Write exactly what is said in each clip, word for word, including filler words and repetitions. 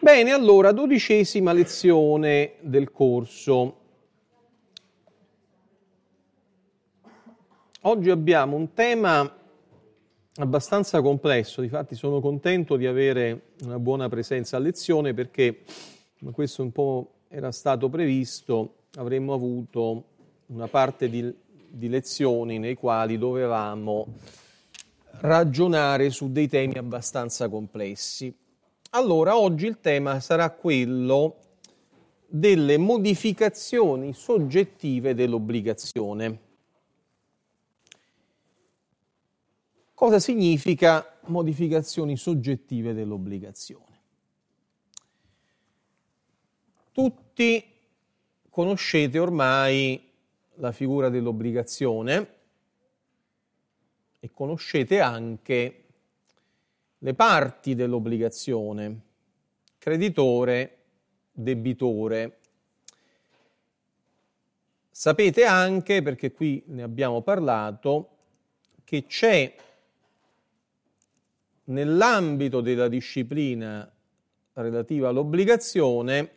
Bene, allora, dodicesima lezione del corso. Oggi abbiamo un tema abbastanza complesso, difatti sono contento di avere una buona presenza a lezione perché, come questo un po' era stato previsto, avremmo avuto una parte di, di lezioni nei quali dovevamo ragionare su dei temi abbastanza complessi. Allora, oggi il tema sarà quello delle modificazioni soggettive dell'obbligazione. Cosa significa modificazioni soggettive dell'obbligazione? Tutti conoscete ormai la figura dell'obbligazione e conoscete anche le parti dell'obbligazione, creditore, debitore. Sapete anche, perché qui ne abbiamo parlato, che c'è nell'ambito della disciplina relativa all'obbligazione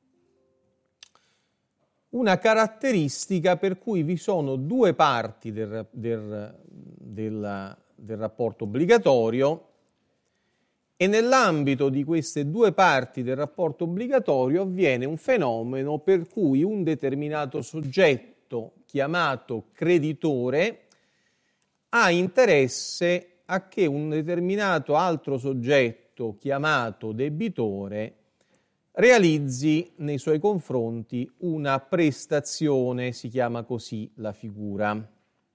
una caratteristica per cui vi sono due parti del, del, del, del rapporto obbligatorio e nell'ambito di queste due parti del rapporto obbligatorio avviene un fenomeno per cui un determinato soggetto chiamato creditore ha interesse a che un determinato altro soggetto chiamato debitore realizzi nei suoi confronti una prestazione, si chiama così la figura.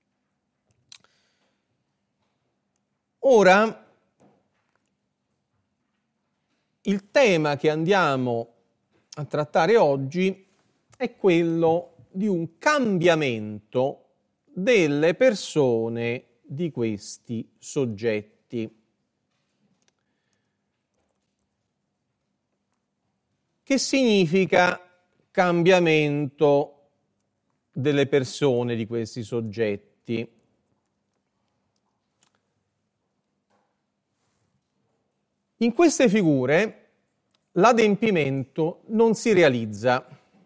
Ora, il tema che andiamo a trattare oggi è quello di un cambiamento delle persone di questi soggetti. Che significa cambiamento delle persone di questi soggetti? In queste figure l'adempimento non si realizza.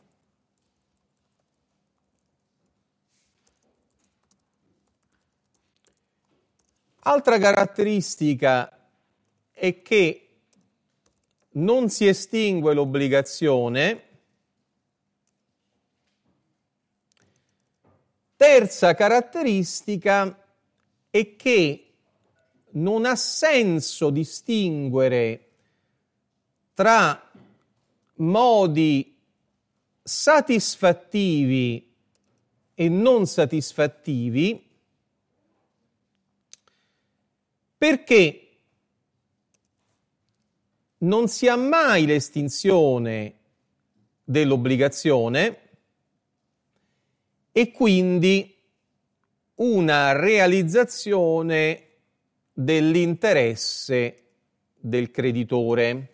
Altra caratteristica è che non si estingue l'obbligazione. Terza caratteristica è che non ha senso distinguere tra modi satisfattivi e non satisfattivi, perché non si ha mai l'estinzione dell'obbligazione e quindi una realizzazione dell'interesse del creditore.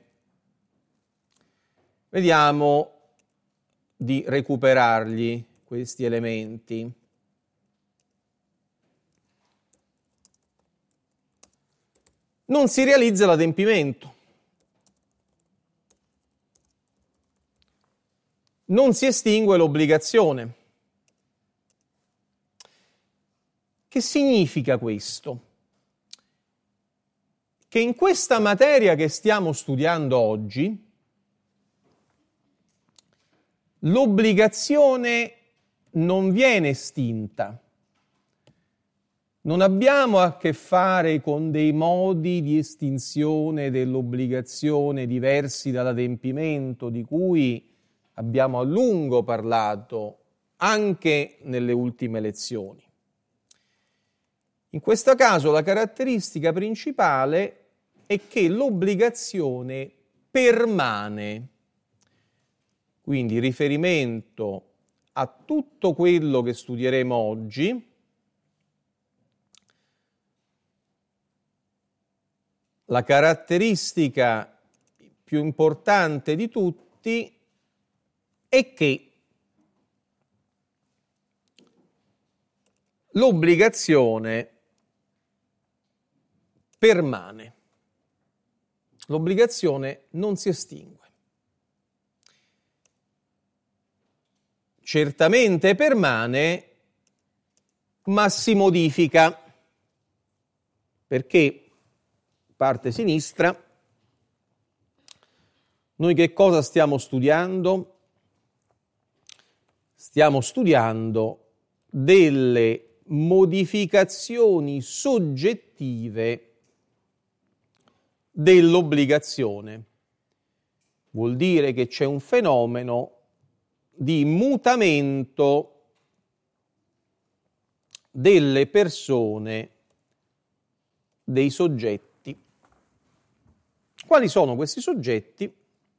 Vediamo di recuperargli questi elementi. Non si realizza l'adempimento. Non si estingue l'obbligazione. Che significa questo? Che in questa materia che stiamo studiando oggi, l'obbligazione non viene estinta. Non abbiamo a che fare con dei modi di estinzione dell'obbligazione diversi dall'adempimento, di cui abbiamo a lungo parlato anche nelle ultime lezioni. In questo caso la caratteristica principale è che l'obbligazione permane, quindi riferimento a tutto quello che studieremo oggi. La caratteristica più importante di tutti è che l'obbligazione permane. L'obbligazione non si estingue. certamente permane, ma si modifica. Perché, parte sinistra, noi che cosa stiamo studiando? Stiamo studiando delle modificazioni soggettive dell'obbligazione. Vuol dire che c'è un fenomeno di mutamento delle persone, dei soggetti. Quali sono questi soggetti?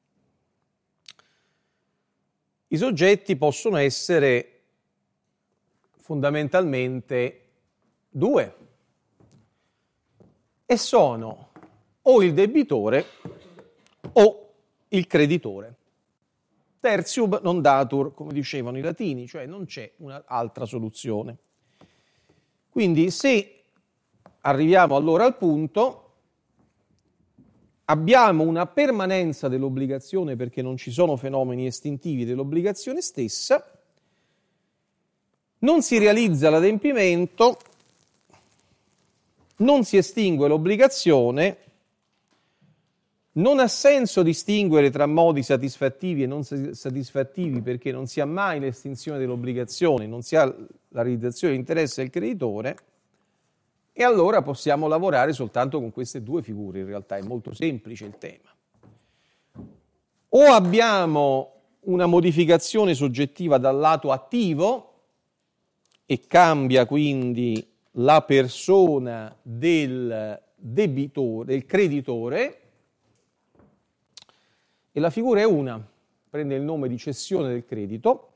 I soggetti possono essere fondamentalmente due e sono o il debitore o il creditore. Tertium non datur, come dicevano i latini, cioè non c'è un'altra soluzione. Quindi se arriviamo allora al punto, abbiamo una permanenza dell'obbligazione perché non ci sono fenomeni estintivi dell'obbligazione stessa, non si realizza l'adempimento, non si estingue l'obbligazione, non ha senso distinguere tra modi satisfattivi e non satisfattivi perché non si ha mai l'estinzione dell'obbligazione, non si ha la realizzazione dell'interesse del creditore, e allora possiamo lavorare soltanto con queste due figure. In realtà è molto semplice il tema. O abbiamo una modificazione soggettiva dal lato attivo e cambia quindi la persona del debitore, del creditore, e la figura è una, prende il nome di cessione del credito,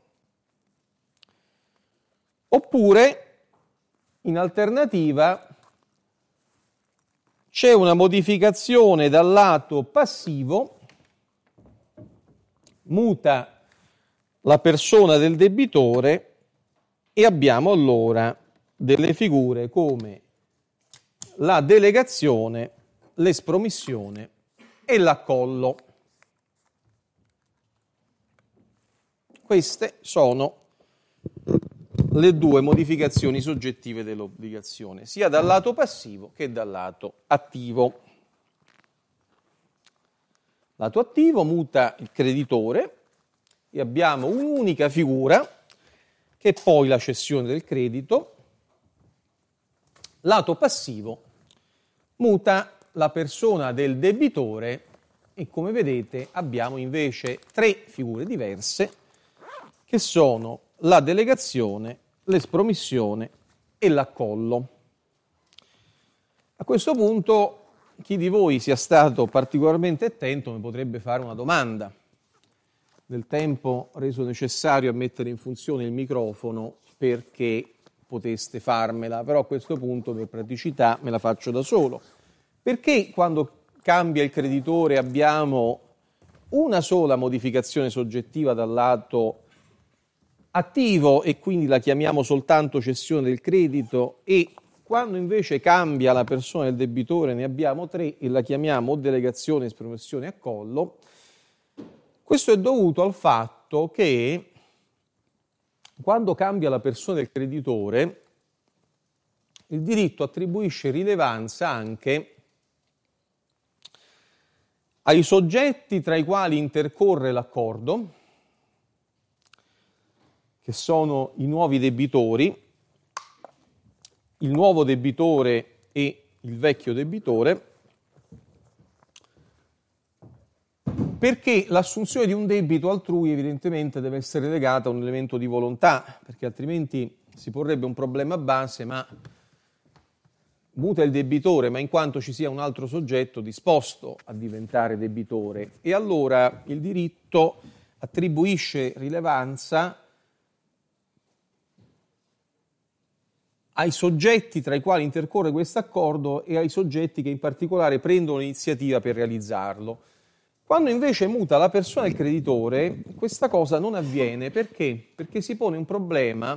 oppure in alternativa c'è una modificazione dal lato passivo, muta la persona del debitore e abbiamo allora delle figure come la delegazione, l'espromissione e l'accollo. Queste sono le due modificazioni soggettive dell'obbligazione, sia dal lato passivo che dal lato attivo. Lato attivo muta il creditore e abbiamo un'unica figura che è poi la cessione del credito. Lato passivo muta la persona del debitore e, come vedete, abbiamo invece tre figure diverse che sono la delegazione, l'espromissione e l'accollo. A questo punto chi di voi sia stato particolarmente attento mi potrebbe fare una domanda. Del tempo reso necessario a mettere in funzione il microfono perché poteste farmela, però a questo punto per praticità me la faccio da solo. Perché quando cambia il creditore abbiamo una sola modificazione soggettiva dal lato attivo e quindi la chiamiamo soltanto cessione del credito, e quando invece cambia la persona del debitore ne abbiamo tre e la chiamiamo o delegazione, espromissione e accollo? Questo è dovuto al fatto che quando cambia la persona del creditore il diritto attribuisce rilevanza anche ai soggetti tra i quali intercorre l'accordo, che sono i nuovi debitori, il nuovo debitore e il vecchio debitore, perché l'assunzione di un debito altrui evidentemente deve essere legata a un elemento di volontà, perché altrimenti si porrebbe un problema base, ma muta il debitore, ma in quanto ci sia un altro soggetto disposto a diventare debitore, e allora il diritto attribuisce rilevanza ai soggetti tra i quali intercorre questo accordo e ai soggetti che in particolare prendono l'iniziativa per realizzarlo. Quando invece muta la persona del creditore, questa cosa non avviene. Perché? Perché si pone un problema,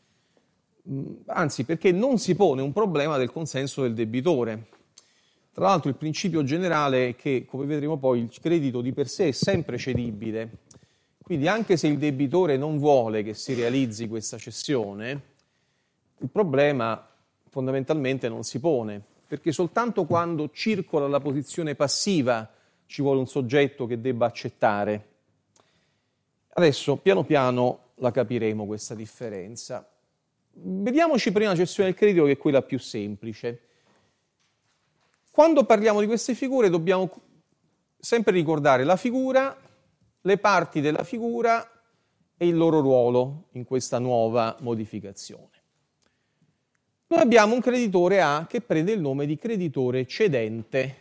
anzi perché non si pone un problema del consenso del debitore. Tra l'altro il principio generale è che, come vedremo poi, il credito di per sé è sempre cedibile. Quindi anche se il debitore non vuole che si realizzi questa cessione, il problema fondamentalmente non si pone, perché soltanto quando circola la posizione passiva ci vuole un soggetto che debba accettare. Adesso piano piano la capiremo questa differenza. Vediamoci prima la cessione del credito, che è quella più semplice. Quando parliamo di queste figure dobbiamo sempre ricordare la figura, le parti della figura e il loro ruolo in questa nuova modificazione. Noi abbiamo un creditore A che prende il nome di creditore cedente.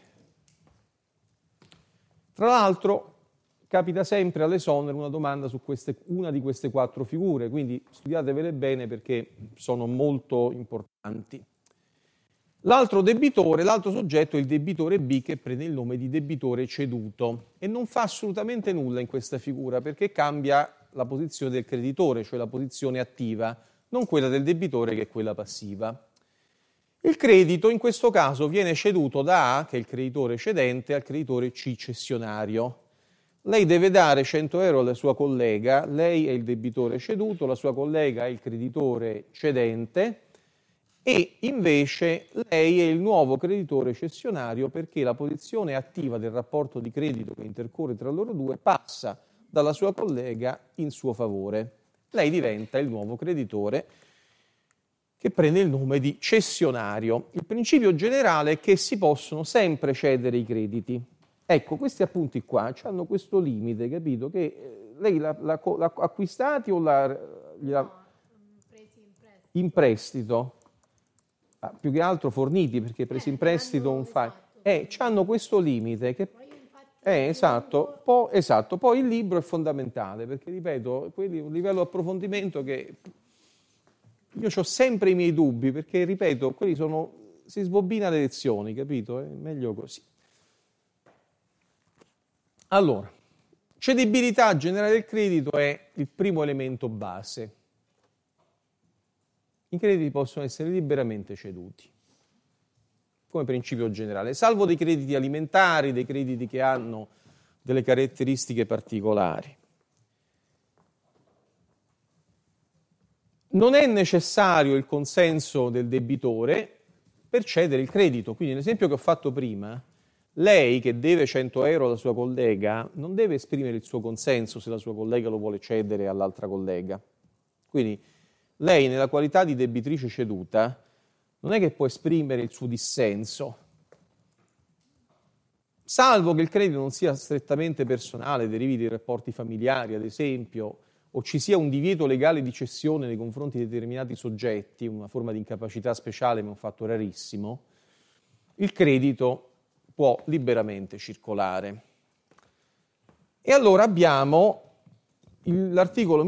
Tra l'altro capita sempre all'esonero una domanda su queste, una di queste quattro figure, quindi studiatevele bene perché sono molto importanti. L'altro debitore, l'altro soggetto è il debitore B che prende il nome di debitore ceduto e non fa assolutamente nulla in questa figura perché cambia la posizione del creditore, cioè la posizione attiva, non quella del debitore che è quella passiva. Il credito in questo caso viene ceduto da A, che è il creditore cedente, al creditore C cessionario. Lei deve dare cento euro alla sua collega, lei è il debitore ceduto, la sua collega è il creditore cedente e invece lei è il nuovo creditore cessionario perché la posizione attiva del rapporto di credito che intercorre tra loro due passa dalla sua collega in suo favore. Lei diventa il nuovo creditore che prende il nome di cessionario. Il principio generale è che si possono sempre cedere i crediti. Ecco, questi appunti qua hanno questo limite, capito? Che eh, lei l'ha, l'ha, l'ha acquistati o l'ha, l'ha no, presi in prestito? In prestito? Ah, più che altro forniti, perché presi Eh, in prestito un fa... esatto. Eh, hanno questo limite che... Ma io infatti Eh, esatto. Poi, esatto. Poi il libro è fondamentale, perché, ripeto, quelli è un livello di approfondimento che... Io ho sempre i miei dubbi, perché, ripeto, quelli sono... si sbobbina le lezioni, capito? È meglio così. Allora, cedibilità generale del credito è il primo elemento base. I crediti possono essere liberamente ceduti, come principio generale, salvo dei crediti alimentari, dei crediti che hanno delle caratteristiche particolari. Non è necessario il consenso del debitore per cedere il credito. Quindi, nell'esempio che ho fatto prima, lei che deve cento euro alla sua collega non deve esprimere il suo consenso se la sua collega lo vuole cedere all'altra collega. Quindi lei, nella qualità di debitrice ceduta, non è che può esprimere il suo dissenso, salvo che il credito non sia strettamente personale, derivi dai rapporti familiari, ad esempio, o ci sia un divieto legale di cessione nei confronti di determinati soggetti, una forma di incapacità speciale, ma un fatto rarissimo, il credito può liberamente circolare. E allora abbiamo l'articolo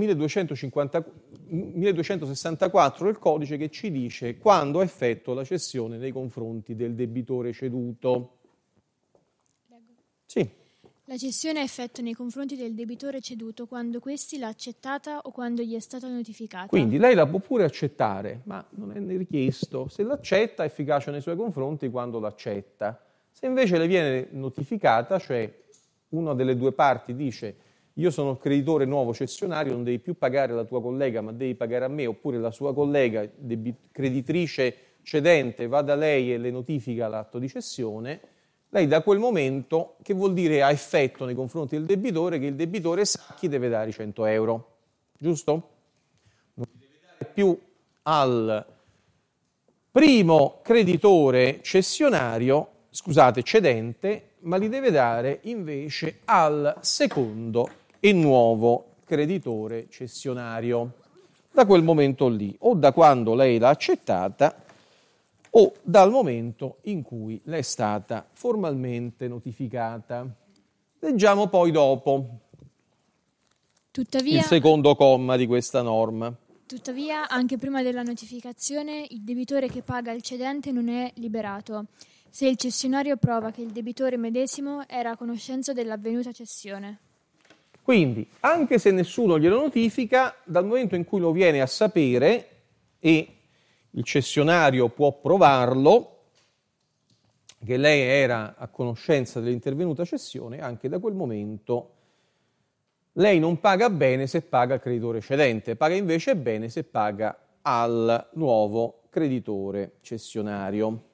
milleduecentosessantaquattro del codice che ci dice quando effettua la cessione nei confronti del debitore ceduto. Leggo. Sì. La cessione è effettua nei confronti del debitore ceduto quando questi l'ha accettata o quando gli è stata notificata. Quindi lei la può pure accettare, ma non è richiesto. Se l'accetta è efficace nei suoi confronti quando l'accetta. Se invece le viene notificata, cioè una delle due parti dice io sono il creditore nuovo cessionario, non devi più pagare la tua collega ma devi pagare a me, oppure la sua collega creditrice cedente va da lei e le notifica l'atto di cessione, lei da quel momento, che vuol dire ha effetto nei confronti del debitore, che il debitore sa chi deve dare i cento euro, giusto? Non deve dare più al primo creditore cessionario, scusate, cedente, ma li deve dare invece al secondo e nuovo creditore cessionario. Da quel momento lì, o da quando lei l'ha accettata, o dal momento in cui le è stata formalmente notificata. Leggiamo poi dopo Tuttavia, il secondo comma di questa norma. tuttavia, anche prima della notificazione, il debitore che paga al cedente non è liberato, se il cessionario prova che il debitore medesimo era a conoscenza dell'avvenuta cessione. Quindi, anche se nessuno glielo notifica, dal momento in cui lo viene a sapere e il cessionario può provarlo, che lei era a conoscenza dell'intervenuta cessione, anche da quel momento lei non paga bene se paga al creditore cedente, paga invece bene se paga al nuovo creditore cessionario.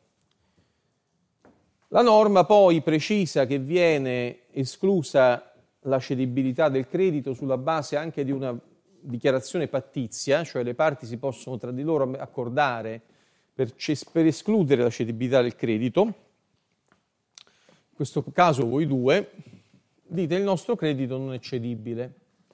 La norma poi precisa che viene esclusa la cedibilità del credito sulla base anche di una dichiarazione pattizia, cioè le parti si possono tra di loro accordare per, per escludere la cedibilità del credito. In questo caso voi due dite il nostro credito non è cedibile.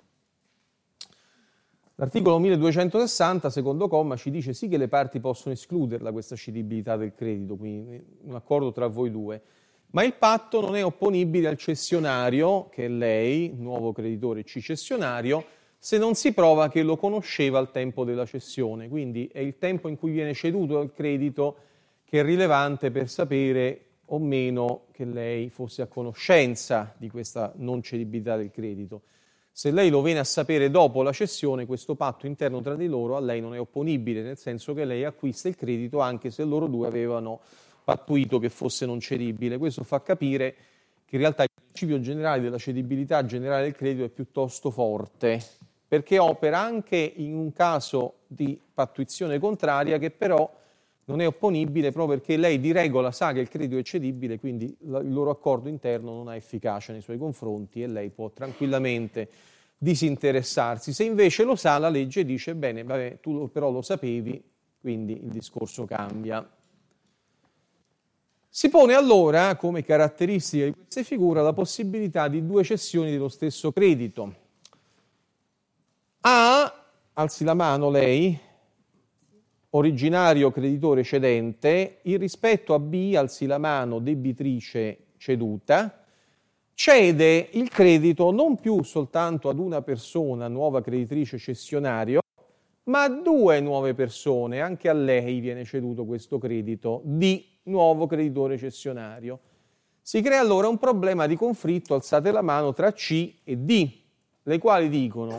L'articolo milleduecentosessanta, secondo comma, ci dice sì che le parti possono escluderla questa cedibilità del credito, quindi un accordo tra voi due, ma il patto non è opponibile al cessionario, che è lei, nuovo creditore C cessionario, se non si prova che lo conosceva al tempo della cessione. Quindi è il tempo in cui viene ceduto il credito che è rilevante per sapere o meno che lei fosse a conoscenza di questa non cedibilità del credito. Se lei lo viene a sapere dopo la cessione, questo patto interno tra di loro a lei non è opponibile, nel senso che lei acquista il credito anche se loro due avevano pattuito che fosse non cedibile. Questo fa capire che in realtà il principio generale della cedibilità generale del credito è piuttosto forte, perché opera anche in un caso di pattuizione contraria che però non è opponibile proprio perché lei di regola sa che il credito è cedibile, quindi il loro accordo interno non ha efficacia nei suoi confronti e lei può tranquillamente disinteressarsi. Se invece lo sa, la legge dice, bene, vabbè, tu però lo sapevi, quindi il discorso cambia. Si pone allora, come caratteristica di queste figure, la possibilità di due cessioni dello stesso credito. A, alzi la mano lei, originario creditore cedente, in rispetto a B, alzi la mano, debitrice ceduta, cede il credito non più soltanto ad una persona, nuova creditrice cessionario, ma a due nuove persone, anche a lei viene ceduto questo credito di nuovo creditore cessionario. Si crea allora un problema di conflitto, alzate la mano, tra C e D, le quali dicono,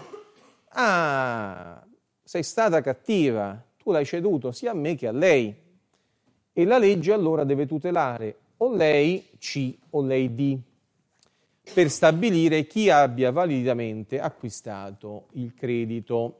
ah, sei stata cattiva, tu l'hai ceduto sia a me che a lei. E la legge allora deve tutelare o lei C o lei D per stabilire chi abbia validamente acquistato il credito.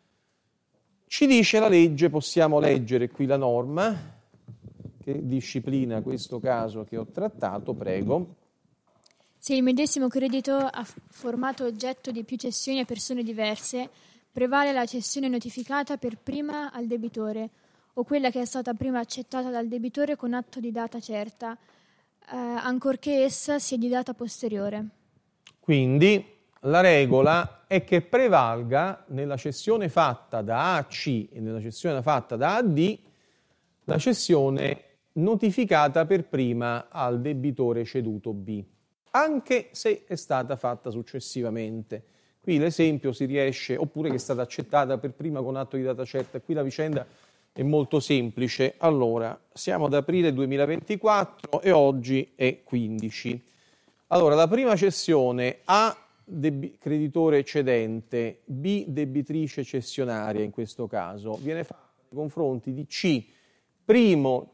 Ci dice la legge, possiamo leggere qui la norma che disciplina questo caso che ho trattato, prego. Se il medesimo credito ha formato oggetto di più cessioni a persone diverse, prevale la cessione notificata per prima al debitore o quella che è stata prima accettata dal debitore con atto di data certa, eh, ancorché essa sia di data posteriore. Quindi la regola è che prevalga nella cessione fatta da A a C e nella cessione fatta da A a D la cessione notificata per prima al debitore ceduto B, anche se è stata fatta successivamente. Qui l'esempio si riesce, oppure che è stata accettata per prima con atto di data certa. Qui la vicenda è molto semplice. Allora, siamo ad aprile duemilaventiquattro e oggi è quindici. Allora, la prima cessione A, debi- creditore cedente, B, debitrice cessionaria in questo caso, viene fatta nei confronti di C, primo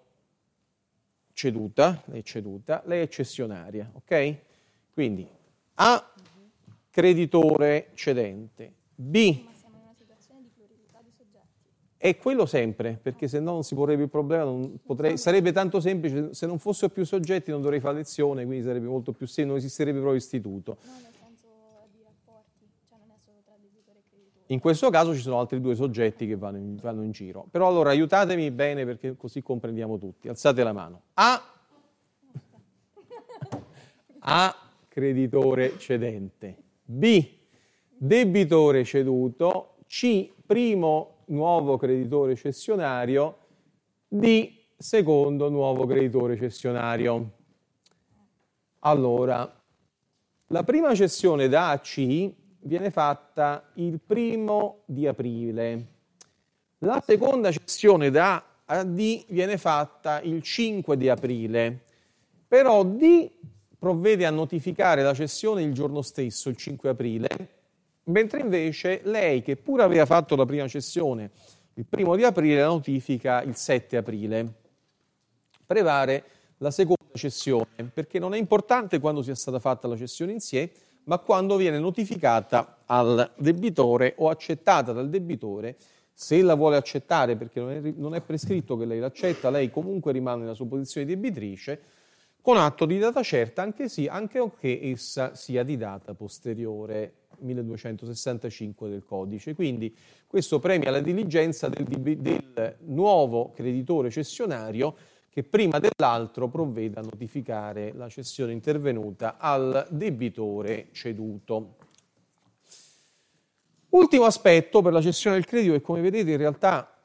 ceduta, lei è ceduta, lei è cessionaria, ok? Quindi A, creditore cedente, B, Ma siamo in una situazione di pluralità di soggetti. è quello sempre, perché se no non si porrebbe il problema, non potrei, sarebbe tanto semplice, se non fossero più soggetti non dovrei fare lezione, quindi sarebbe molto più semplice, non esisterebbe proprio istituto. No, nel senso di rapporti, cioè non è solo tra debitore e creditore. In questo caso ci sono altri due soggetti che vanno in, vanno in giro. Però allora aiutatemi bene perché così comprendiamo tutti. Alzate la mano. A, A, creditore cedente. B, debitore ceduto. C, primo nuovo creditore cessionario. D, secondo nuovo creditore cessionario. Allora, la prima cessione da A a C viene fatta il primo di aprile. La seconda cessione da A a D viene fatta il cinque di aprile. Però D provvede a notificare la cessione il giorno stesso, il cinque aprile, mentre invece lei, che pure aveva fatto la prima cessione il primo di aprile, la notifica il sette aprile. Prevale la seconda cessione, perché non è importante quando sia stata fatta la cessione in sé, ma quando viene notificata al debitore o accettata dal debitore. Se la vuole accettare, perché non è, non è prescritto che lei l'accetta, lei comunque rimane nella sua posizione di debitrice, con atto di data certa, anche, sì, anche che essa sia di data posteriore, milleduecentosessantacinque del codice. Quindi questo premia la diligenza del, del nuovo creditore cessionario che prima dell'altro provveda a notificare la cessione intervenuta al debitore ceduto. Ultimo aspetto per la cessione del credito, che come vedete in realtà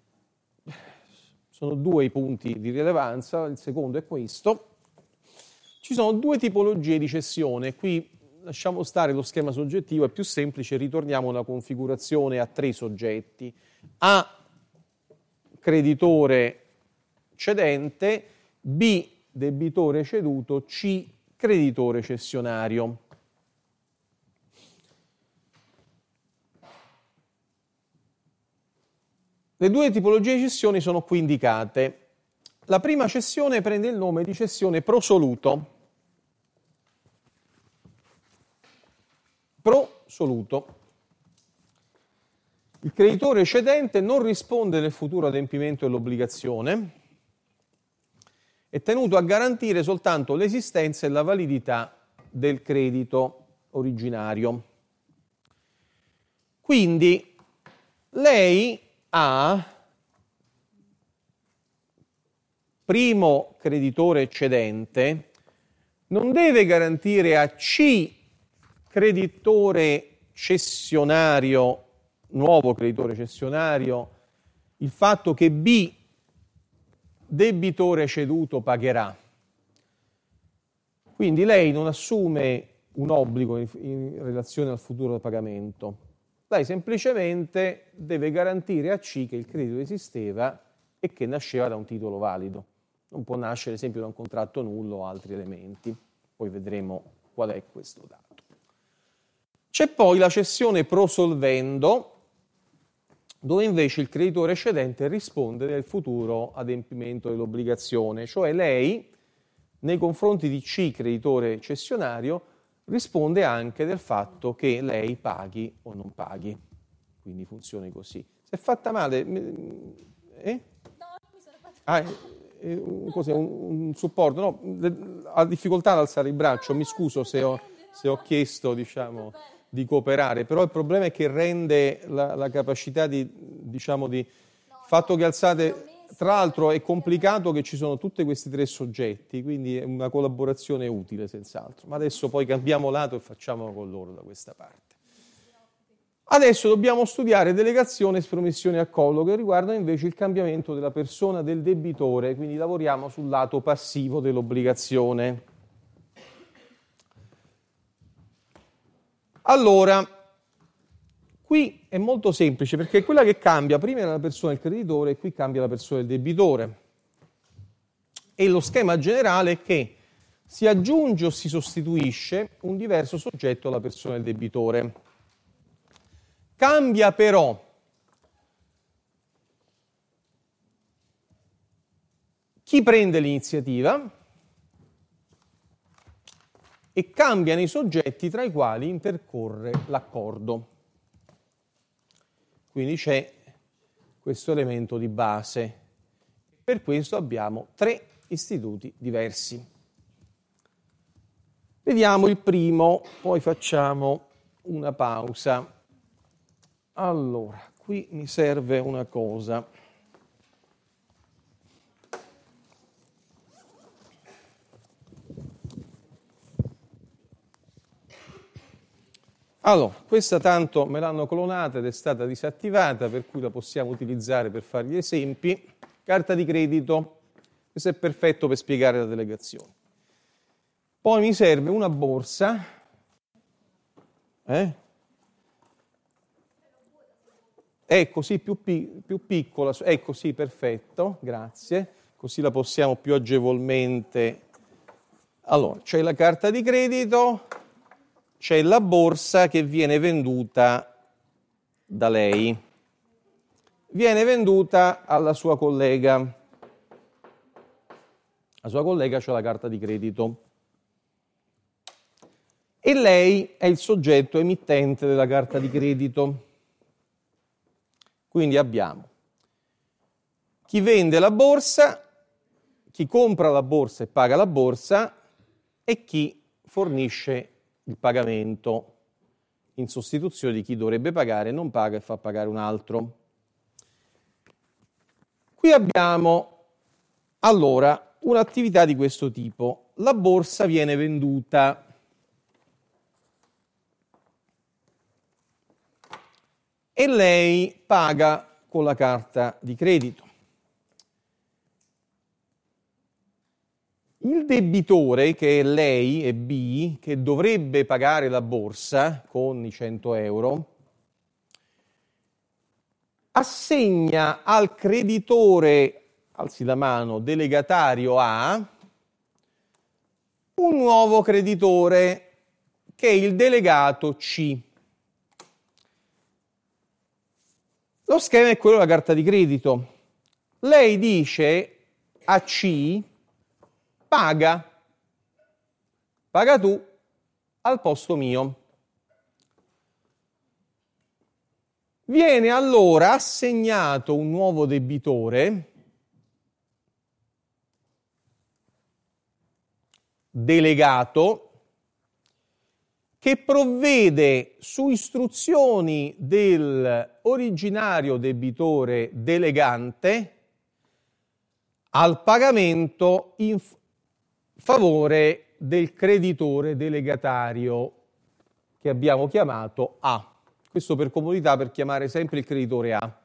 sono due i punti di rilevanza, il secondo è questo. Ci sono due tipologie di cessione, qui lasciamo stare lo schema soggettivo, è più semplice, ritorniamo a una configurazione a tre soggetti. A, creditore cedente, B, debitore ceduto, C, creditore cessionario. Le due tipologie di cessioni sono qui indicate. La prima cessione prende il nome di cessione prosoluto. Prosoluto. Il creditore cedente non risponde del futuro adempimento dell'obbligazione, è tenuto a garantire soltanto l'esistenza e la validità del credito originario. Quindi lei A, primo creditore cedente, non deve garantire a C, creditore cessionario, nuovo creditore cessionario, il fatto che B, debitore ceduto, pagherà. Quindi lei non assume un obbligo in, in relazione al futuro pagamento. Lei semplicemente deve garantire a C che il credito esisteva e che nasceva da un titolo valido. Non può nascere, ad esempio, da un contratto nullo o altri elementi. Poi vedremo qual è questo dato. C'è poi la cessione prosolvendo, dove invece il creditore cedente risponde del futuro adempimento dell'obbligazione, cioè lei, nei confronti di C, creditore cessionario, risponde anche del fatto che lei paghi o non paghi. Quindi funzioni così. Se è fatta male... Eh? No, mi sono fatta ah, è, un, cos'è, un, un supporto? No, ha difficoltà ad alzare il braccio, mi scuso se ho, se ho chiesto, diciamo, di cooperare, però il problema è che rende la, la capacità di, diciamo, di... fatto che alzate... Tra l'altro è complicato che ci sono tutti questi tre soggetti, quindi è una collaborazione utile senz'altro. Ma adesso poi cambiamo lato e facciamolo con loro da questa parte. Adesso dobbiamo studiare delegazione, espromissione e accollo, che riguardano invece il cambiamento della persona del debitore, quindi lavoriamo sul lato passivo dell'obbligazione. Allora, qui è molto semplice perché quella che cambia prima era la persona del creditore e qui cambia la persona del debitore. E lo schema generale è che si aggiunge o si sostituisce un diverso soggetto alla persona del debitore. Cambia però chi prende l'iniziativa e cambiano i soggetti tra i quali intercorre l'accordo. Quindi c'è questo elemento di base. Per questo abbiamo tre istituti diversi. Vediamo il primo, poi facciamo una pausa. Allora, qui mi serve una cosa. Allora, questa tanto me l'hanno clonata ed è stata disattivata, per cui la possiamo utilizzare per fare gli esempi. Carta di credito, questo è perfetto per spiegare la delegazione. Poi mi serve una borsa, eh? È così più, pi- più piccola, è così, perfetto, grazie, così la possiamo più agevolmente. Allora, c'è la carta di credito, c'è la borsa che viene venduta da lei, viene venduta alla sua collega, la sua collega c'ha la carta di credito e lei è il soggetto emittente della carta di credito. Quindi abbiamo chi vende la borsa, chi compra la borsa e paga la borsa e chi fornisce il pagamento in sostituzione di chi dovrebbe pagare, non paga e fa pagare un altro. Qui abbiamo allora un'attività di questo tipo. La borsa viene venduta. E lei paga con la carta di credito. Il debitore, che è lei e B, che dovrebbe pagare la borsa con i cento euro, assegna al creditore, alzi la mano, delegatario A, un nuovo creditore che è il delegato C. Lo schema è quello della carta di credito. Lei dice a C, paga, paga tu al posto mio. Viene allora assegnato un nuovo debitore, delegato, che provvede su istruzioni dell'originario debitore delegante al pagamento in favore del creditore delegatario che abbiamo chiamato A. Questo per comodità, per chiamare sempre il creditore A.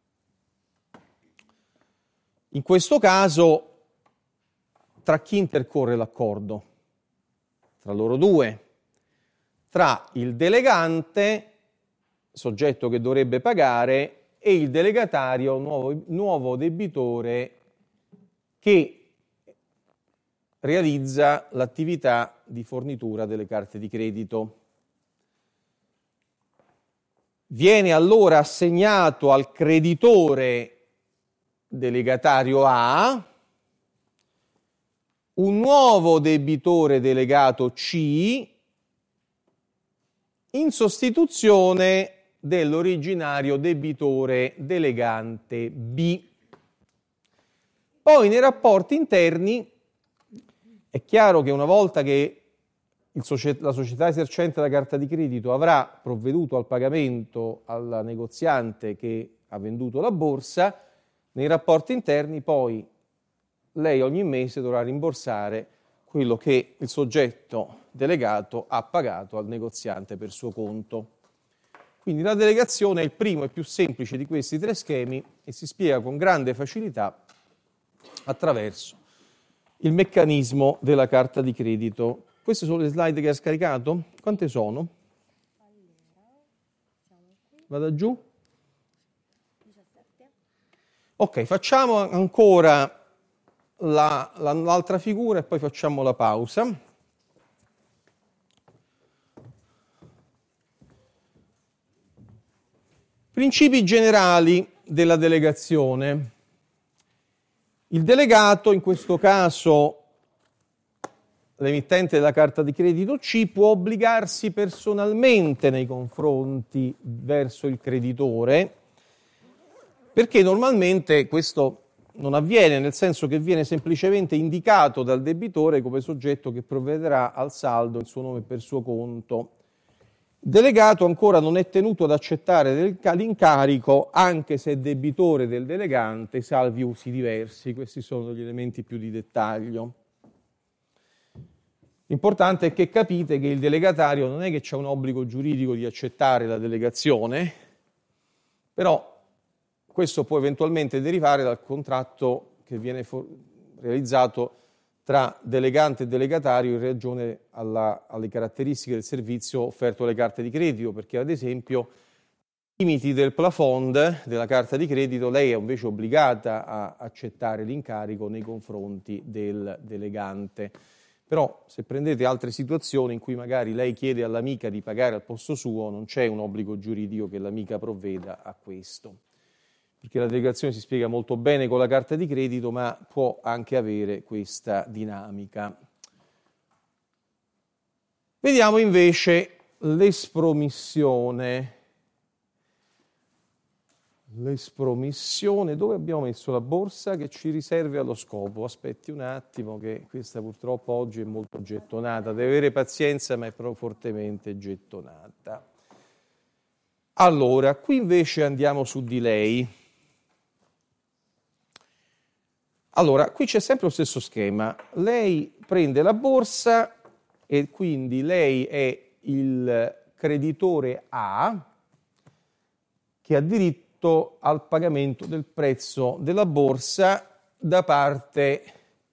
In questo caso, tra chi intercorre l'accordo? Tra loro due. Tra il delegante, soggetto che dovrebbe pagare, e il delegatario, nuovo, nuovo debitore che realizza l'attività di fornitura delle carte di credito. Viene allora assegnato al creditore delegatario A un nuovo debitore delegato C in sostituzione dell'originario debitore delegante B. Poi nei rapporti interni è chiaro che una volta che il societ- la società esercente la carta di credito avrà provveduto al pagamento al negoziante che ha venduto la borsa, nei rapporti interni poi lei ogni mese dovrà rimborsare quello che il soggetto delegato ha pagato al negoziante per suo conto. Quindi la delegazione è il primo e più semplice di questi tre schemi e si spiega con grande facilità attraverso il meccanismo della carta di credito. Queste sono le slide che ha scaricato? Quante sono? Vado giù? Ok, facciamo ancora la, la, l'altra figura e poi facciamo la pausa. Principi generali della delegazione. Il delegato, in questo caso l'emittente della carta di credito C, può obbligarsi personalmente nei confronti verso il creditore, perché normalmente questo non avviene, nel senso che viene semplicemente indicato dal debitore come soggetto che provvederà al saldo in suo nome e per suo conto. Il delegato ancora non è tenuto ad accettare l'incarico anche se è debitore del delegante, salvi usi diversi. Questi sono gli elementi più di dettaglio. L'importante è che capite che il delegatario non è che c'è un obbligo giuridico di accettare la delegazione, però questo può eventualmente derivare dal contratto che viene for- realizzato tra delegante e delegatario in ragione alla, alle caratteristiche del servizio offerto alle carte di credito, perché ad esempio i limiti del plafond della carta di credito lei è invece obbligata a accettare l'incarico nei confronti del delegante. Però se prendete altre situazioni in cui magari lei chiede all'amica di pagare al posto suo, non c'è un obbligo giuridico che l'amica provveda a questo, perché la delegazione si spiega molto bene con la carta di credito, ma può anche avere questa dinamica. Vediamo invece l'espromissione. L'espromissione, dove abbiamo messo la borsa che ci riserve allo scopo? Aspetti un attimo che questa purtroppo oggi è molto gettonata, deve avere pazienza ma è proprio fortemente gettonata. Allora, qui invece andiamo su di lei. Allora, qui c'è sempre lo stesso schema. Lei prende la borsa e quindi lei è il creditore A che ha diritto al pagamento del prezzo della borsa da parte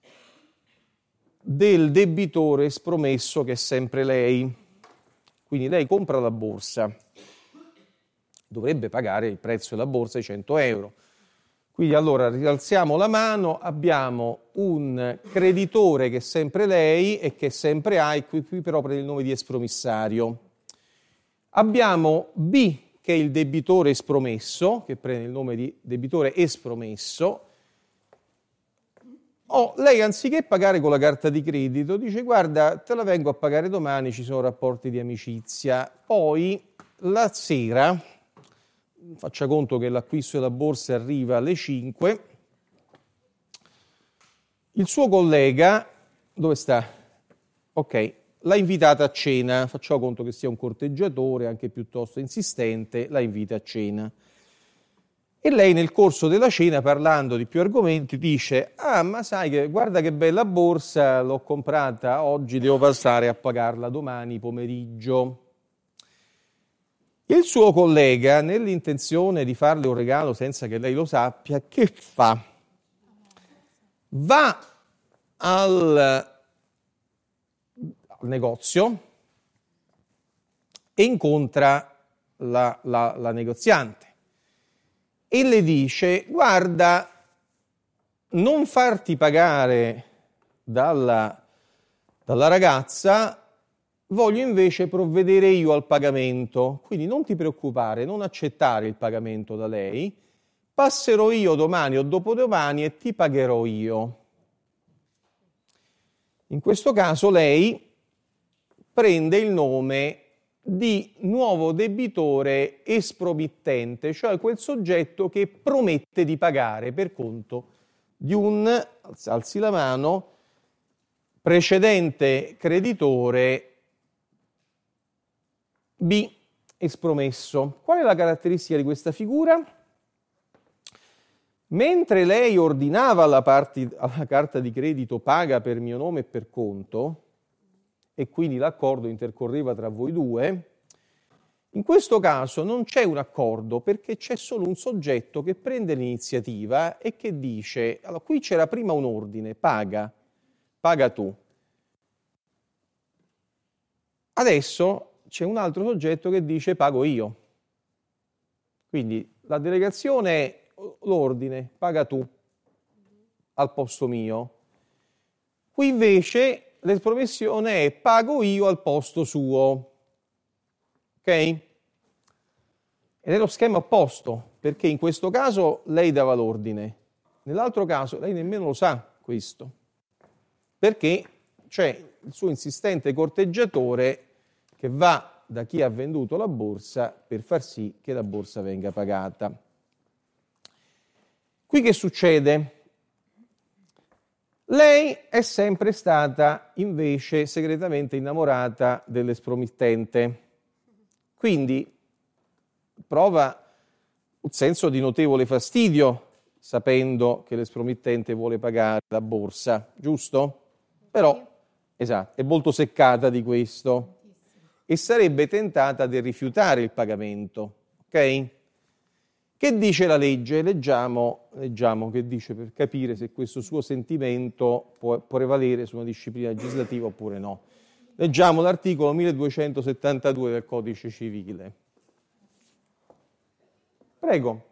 del debitore espromesso, che è sempre lei. Quindi lei compra la borsa, dovrebbe pagare il prezzo della borsa di cento euro. Quindi allora rialziamo la mano, abbiamo un creditore che è sempre lei e che è sempre A, e qui, qui però prende il nome di espromissario. Abbiamo B, che è il debitore espromesso, che prende il nome di debitore espromesso. Oh, lei anziché pagare con la carta di credito dice: guarda, te la vengo a pagare domani, ci sono rapporti di amicizia. Poi la sera, faccia conto che l'acquisto della borsa arriva alle cinque, il suo collega, dove sta? Ok, l'ha invitata a cena, facciamo conto che sia un corteggiatore anche piuttosto insistente, la invita a cena. E lei nel corso della cena, parlando di più argomenti, dice: ah, ma sai che guarda che bella borsa, l'ho comprata oggi, devo passare a pagarla domani pomeriggio. Il suo collega, nell'intenzione di farle un regalo senza che lei lo sappia, che fa? Va al, al negozio e incontra la, la, la negoziante e le dice: guarda, non farti pagare dalla, dalla ragazza, voglio invece provvedere io al pagamento, quindi non ti preoccupare, non accettare il pagamento da lei, passerò io domani o dopodomani e ti pagherò io. In questo caso lei prende il nome di nuovo debitore espromittente, cioè quel soggetto che promette di pagare per conto di un, alzi la mano, precedente creditore B espromesso. Qual è la caratteristica di questa figura? Mentre lei ordinava alla, parti, alla carta di credito paga per mio nome e per conto, e quindi l'accordo intercorreva tra voi due, in questo caso non c'è un accordo perché c'è solo un soggetto che prende l'iniziativa e che dice: allora, qui c'era prima un ordine, paga, paga tu. Adesso c'è un altro soggetto che dice pago io. Quindi la delegazione è l'ordine, paga tu, al posto mio. Qui invece l'espromissione è pago io al posto suo. Ok? Ed è lo schema opposto, perché in questo caso lei dava l'ordine, nell'altro caso lei nemmeno lo sa questo, perché c'è il suo insistente corteggiatore che va da chi ha venduto la borsa per far sì che la borsa venga pagata. Qui che succede? Lei è sempre stata invece segretamente innamorata dell'espromittente, quindi prova un senso di notevole fastidio sapendo che l'espromittente vuole pagare la borsa, giusto? Però, esatto, è molto seccata di questo e sarebbe tentata di rifiutare il pagamento, ok? Che dice la legge? Leggiamo, leggiamo che dice per capire se questo suo sentimento può prevalere su una disciplina legislativa oppure no. Leggiamo l'articolo milleduecentosettantadue del Codice Civile. Prego.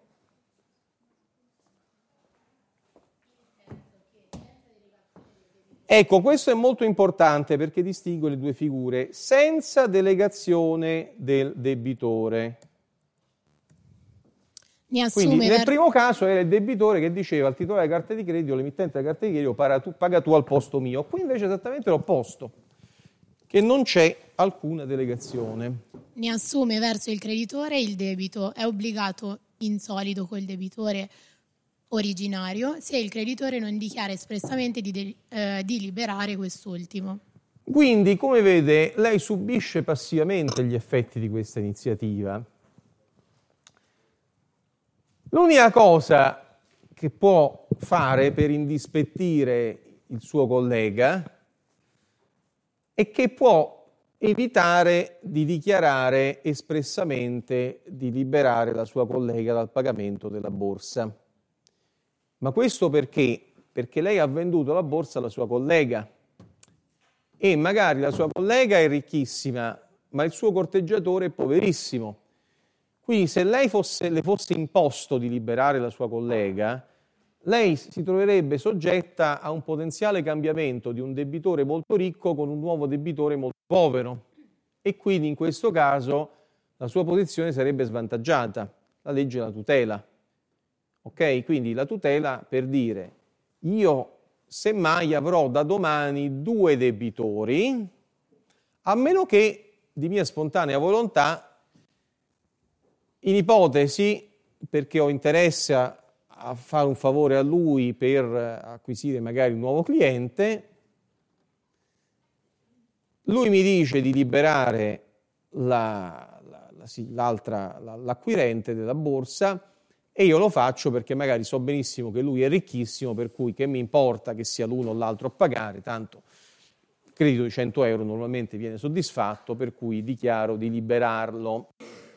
Ecco, questo è molto importante perché distingue le due figure. Senza delegazione del debitore. Quindi nel primo caso era il debitore che diceva al titolare della carta di credito, l'emittente della carta di credito, paga tu, paga tu al posto mio. Qui invece è esattamente l'opposto, che non c'è alcuna delegazione. Ne assume verso il creditore il debito, è obbligato in solido col debitore originario se il creditore non dichiara espressamente di, de- eh, di liberare quest'ultimo. Quindi, come vede, lei subisce passivamente gli effetti di questa iniziativa. L'unica cosa che può fare per indispettire il suo collega è che può evitare di dichiarare espressamente di liberare la sua collega dal pagamento della borsa. Ma questo perché? Perché lei ha venduto la borsa alla sua collega e magari la sua collega è ricchissima, ma il suo corteggiatore è poverissimo. Quindi se lei fosse, le fosse imposto di liberare la sua collega, lei si troverebbe soggetta a un potenziale cambiamento di un debitore molto ricco con un nuovo debitore molto povero e quindi in questo caso la sua posizione sarebbe svantaggiata. La legge la tutela. Ok? Quindi la tutela per dire io semmai avrò da domani due debitori, a meno che di mia spontanea volontà, in ipotesi, perché ho interesse a, a fare un favore a lui per acquisire magari un nuovo cliente, lui mi dice di liberare la, la, la, l'altra, la, l'acquirente della borsa e io lo faccio perché magari so benissimo che lui è ricchissimo, per cui che mi importa che sia l'uno o l'altro a pagare, tanto il credito di cento euro normalmente viene soddisfatto, per cui dichiaro di liberarlo.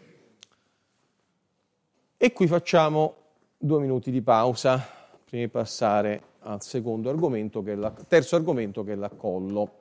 E qui facciamo due minuti di pausa prima di passare al secondo argomento, che è la, terzo argomento che è l'accollo.